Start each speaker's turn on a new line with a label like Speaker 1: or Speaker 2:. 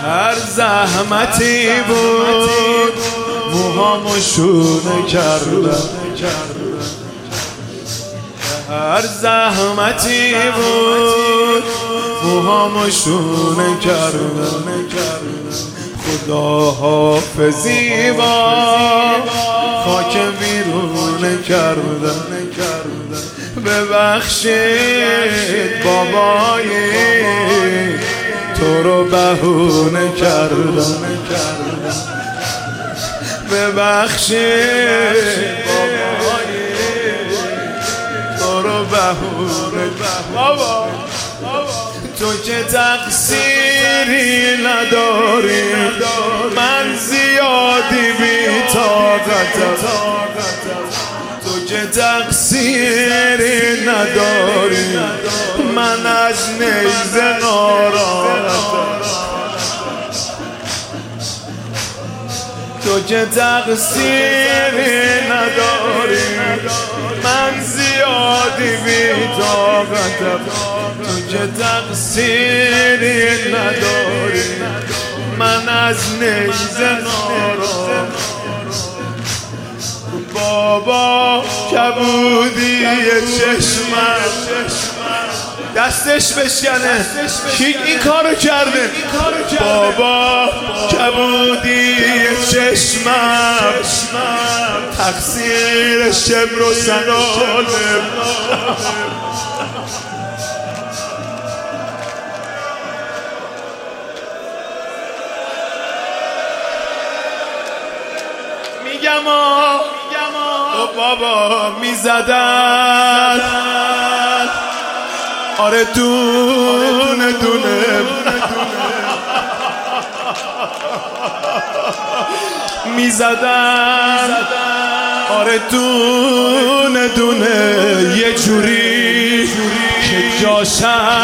Speaker 1: هر زحمتی بود موهامو شونه کردم، هر زحمتی بود موهامو شونه کردم. خدا حافظی با خاک بیرون کردم. ببخشید بابای تو رو بهونه کردم. ببخشید بابای تو رو بهونه بابا. تو که تقصیری نداری، من زیادی بی‌طاقتم. تو که تقصیری نداری، من از نیزه ناراحتم. تو که تقصیری نداری، من زیادی بی‌طاقتم. تو که تقصیری نداری، من از نیزه ناراحتم. بابا کبودی چشمم دستش بشکنه، کی این کارو کرده؟ بابا کبودی چشمم تقصیر شمر و سنانم. میگم بابا میزدن، آره دونه دونه میزدن، آره دونه دونه یه جوری که جاشم